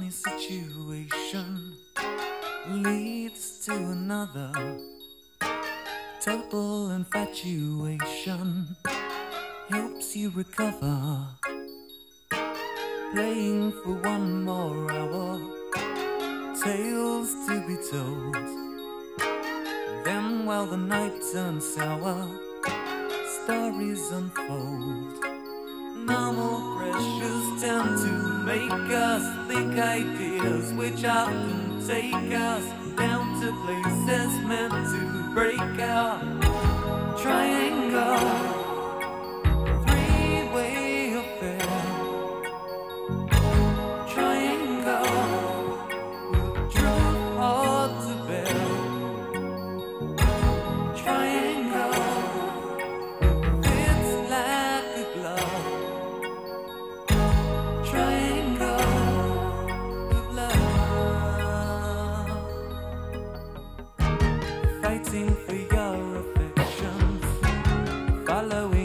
funny situation leads to another. Total infatuation helps you recover. Playing for one more hour, tales to be told. Then while the night turns sour, stories unfold. Normal pressures tend to make us think ideas, which often take us down to places meant to break our triangle, three-way affair. Triangle, with truth hard to bear. Triangle, fits like a glove. Triangle of love, fighting for your affections, following